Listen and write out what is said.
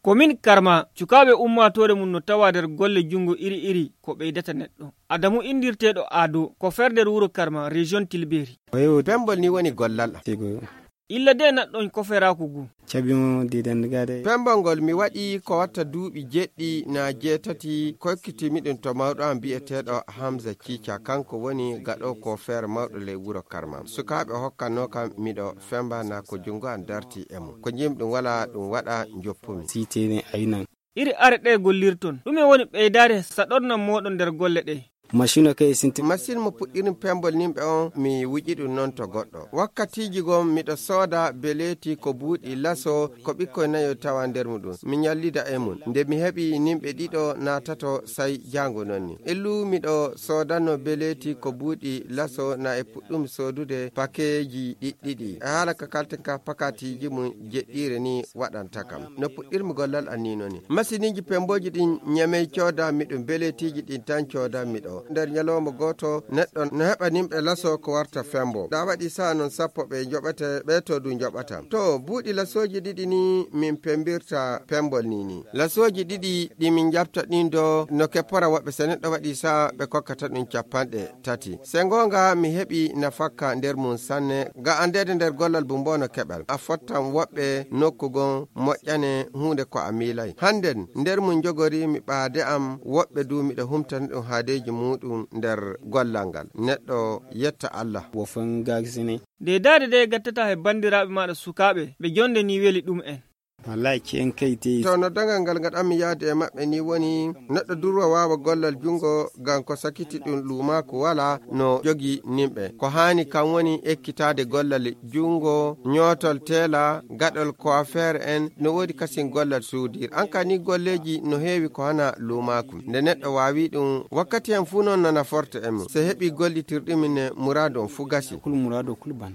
komin karma cukaɓe ummatore mum no tawa nder golle jungo iri ko ɓeydata neɗɗo. Adamu indirteɗo Ado ko ferde wuro Karma region Tilberi. Pembol ni woni gollal illa de naɗɗon koferaku gu cabimo didan gade pembol mi waɗi ko watta duuɓi jeɗɗi na jeetati kokkiti miɗin to mawɗo am bi'eteɗo Hamza Cica kanko woni gaɗo ko feere mawɗo ley wuro Karma sukaɓe hokkanno kam miɗo femba na ko jungo an darti e mum ko jimɗum wala ɗum waɗa joppumi sitene aynan iri are ɗe gollirton ɗume woni ɓeydare saɗornan moɗon nder golle ɗe. machine kay sinti machine mo puɗɗirin pembol nimɓe on mi wuƴi ɗum noon to goɗɗo wakkatiji gon miɗo sooda beleti ko buuɗi laso ko ɓikkoy nayo tawa nder muɗum mi ñallida e mum nde mi heɓi nimɓe ɗiɗo natato say jango nonni illu miɗo sodanno beleti ko buuɗi laso na e puɗɗum sodude pakeji ɗiɗɗiɗi haala ka kalten ka pakatiji mum jeɗɗire ni waɗanta kam no puɗɗirmi gollal anninoni masiniji pemboji ɗin ñamey cooda miɗum beletiji ɗin tan cooda miɗo nder ñalawma goto neɗɗo no heɓa nimɓe laso ko warta fembo da waɗi sa non sappo ɓe joɓete ɓe to ɗum joɓata to buuɗi lasoji ɗiɗi ni min pembirta pembol ni lasoji ɗiɗi ɗi min jabta ɗin do no keppora woɓɓe so neɗɗo waɗi sa ɓe kokkata ɗum 30 se gonga mi heɓi nafakka nder mum sanne ga andede nder gollal bumbono keɓal a fottan woɓɓe nokkugon moƴƴane hunde ko a milay handen nder mum jogori mi ɓaade am woɓɓe du miɗo humtani ɗum haadeji muɗum nder gollal ngal neɗɗo yetta Allah wo fon gagsine de dade de gattata he bandiraɓe maɗa sukaɓe ɓe jonde ni weli ɗum en wallahi cen kayti to no dangal ngal gaɗanmi yaade e maɓɓe ni woni neɗɗo durwa wawa gollal jungo ngam ko sakiti ɗum lumako wala no jogi nimɓe ko hani kam woni ekkitade gollal jungo ñootol tela gaɗol coiffeur en no wodi kasin gollal suudir an ka ni golleji no heewi ko hana lumako nde neɗɗo wawi ɗum wakkati hen fu noon nana forte e mum so heɓi gollitirɗumin murado on fu gasi kul murado kul ban